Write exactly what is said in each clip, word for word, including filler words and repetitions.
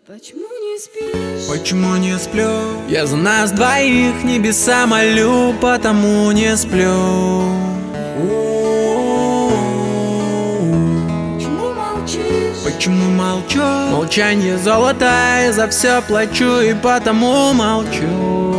Почему не спишь? Почему не сплю? Я за нас двоих небеса молю, потому не сплю. Почему молчишь? Почему молчу? Молчание золотое, за все плачу и потому молчу.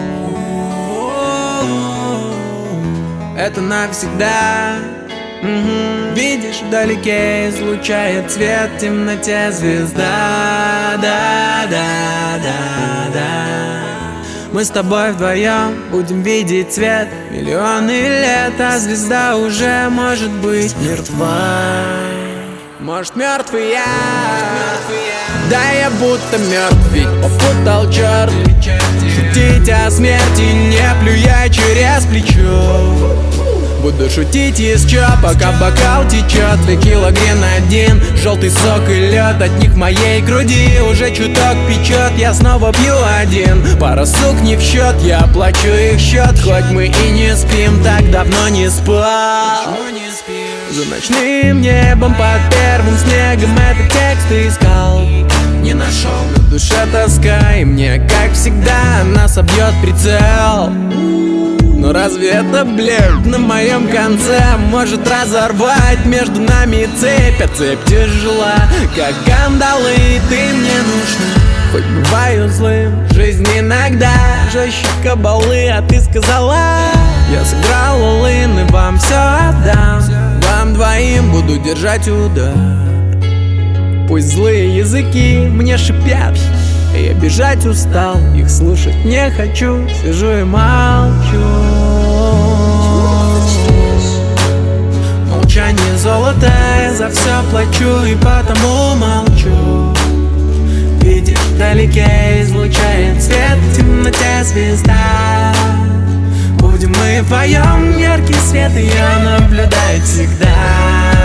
Это навсегда. Угу. Видишь, вдалеке излучает свет в темноте звезда. Да, да, да, да. Мы с тобой вдвоем будем видеть свет миллионы лет, а звезда уже может быть мертва. Может, мертвый я, да я будто мертв, ведь попутал черт. Шутить о смерти, не плюя через плечо. Буду шутить еще, пока бокал течет. Текила, гренадин, желтый сок и лед. От них в моей груди уже чуток печет. Я снова пью один, пара сук не в счет. Я плачу их счет, хоть мы и не спим. Так давно не спал. За ночным небом под первым снегом этот текст искал. Не нашел, на душе тоска, и мне, как всегда, нас обьет прицел. Но разве это блеф на моем конце может разорвать между нами цепь? А цепь тяжела, как кандалы, ты мне нужна. Хоть бываю злым, жизнь иногда жестче кабалы, а ты сказала: я сыграл all-in и вам все отдам. Вам двоим буду держать удар. Пусть злые языки мне шипят, я бежать устал, их слушать не хочу. Сижу и молчу. Молчание золотое, за все плачу и потому молчу. Видишь, вдалеке излучает свет в темноте звезда. Будем мы вдвоем, яркий свет ее наблюдает всегда.